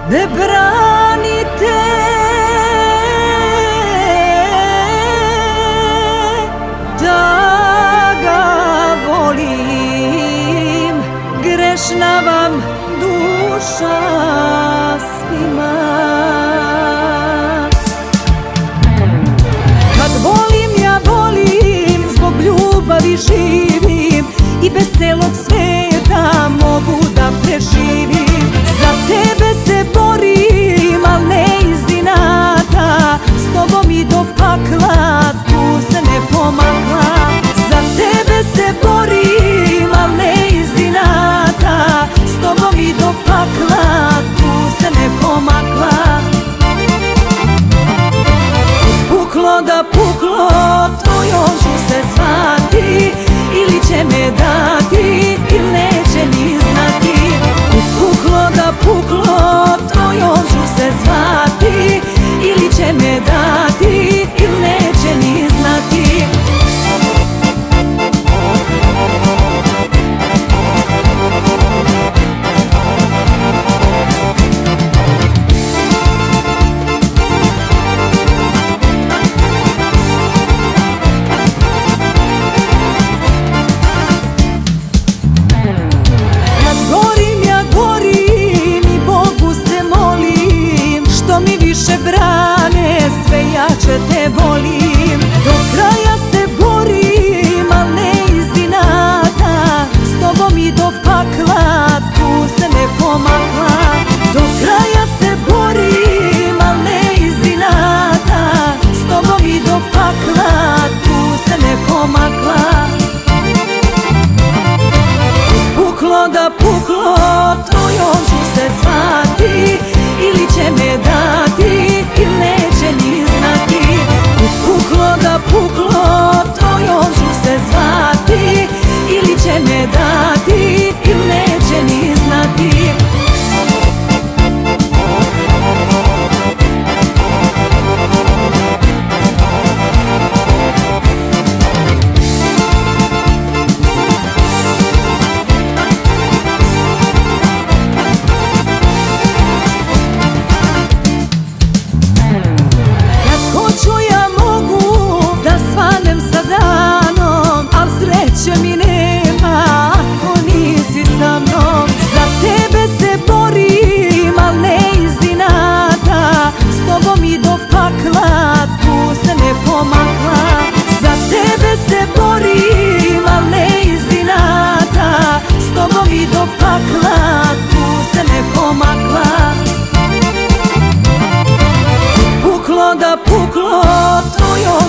ne branite, da ga volim, grešna vam duša svima. Kad volim, ja volim, zbog ljubavi živim i bez celog sveta mogu da preživim. Za tebe se borim, al ne iz inata, s tobom i do pakla, tu se ne pomakla. Za tebe se borim, al ne iz inata, s tobom i do pakla, tu se ne pomakla. Puklo da puklo, tvojom ću se zvati, ili će me dati, ili neće ni znati. Puklo da puklo, tvojom ću se zvati, ili će me dati, ili neće ni znati. Brane, sve jače te volim, do kraja se borim, al ne iz inata, s tobom i do pakla, tu se ne pomakla. Do kraja se borim, al ne iz inata, s tobom i do pakla, tu se ne pomakla. Puklo da puklo, tvojom ću se zvati, ili će me dati, ili neće ni znati. Puklo da puklo, tvojom ću se zvati, ili će me dati, ili neće ni znati. Za tebe se borim, al ne iz inata, s tobom i do pakla, tu se ne pomakla. Puklo da puklo, tvojom